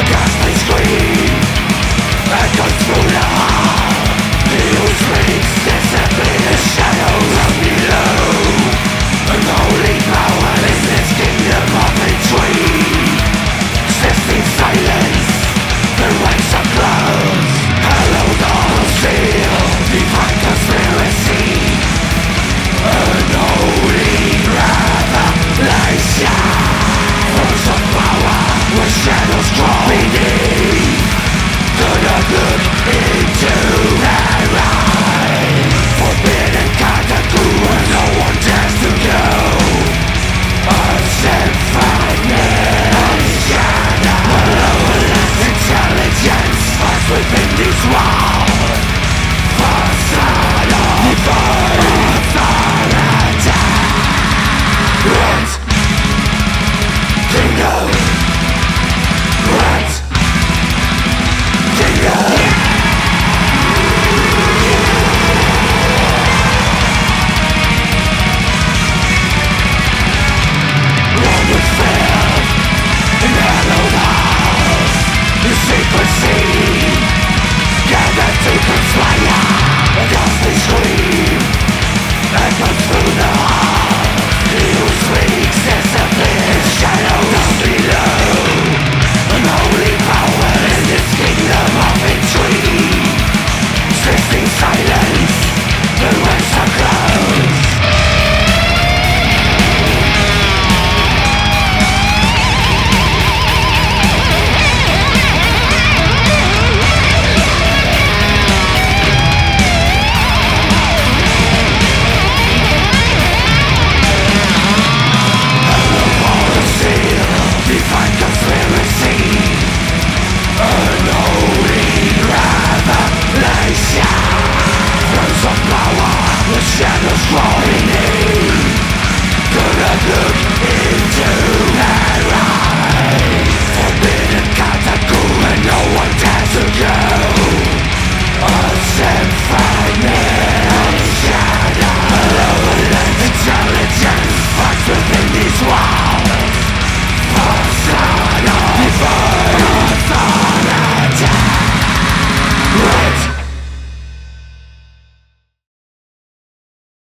ghastly scream echoes through the hall. He who speaks disappears. The shadows from below. Unholy power in this kingdom of retreat. Existing silence, the ranks are closed. Hallowed all seal, divine conspiracy. Unholy revelation. Force of power where shadows crawl beneath. Do not look into their eyes. Forbidden catacomb where no one dares to go. A symphony of shadow. Malevolent intelligence lies within these walls. Facade of divine authority. Red Kingdom. Red Kingdom. One with fear in hallowed halls. The secrecy gathered to conspire. A ghastly scream echoes through the hall. He who speaks disappears. Shadows down below. Unholy power in this kingdom of retreat. Existing silence, the ranks are closed. Divine conspiracy. Unholy revelation. Force of power, the shadows crawling in. Do not look into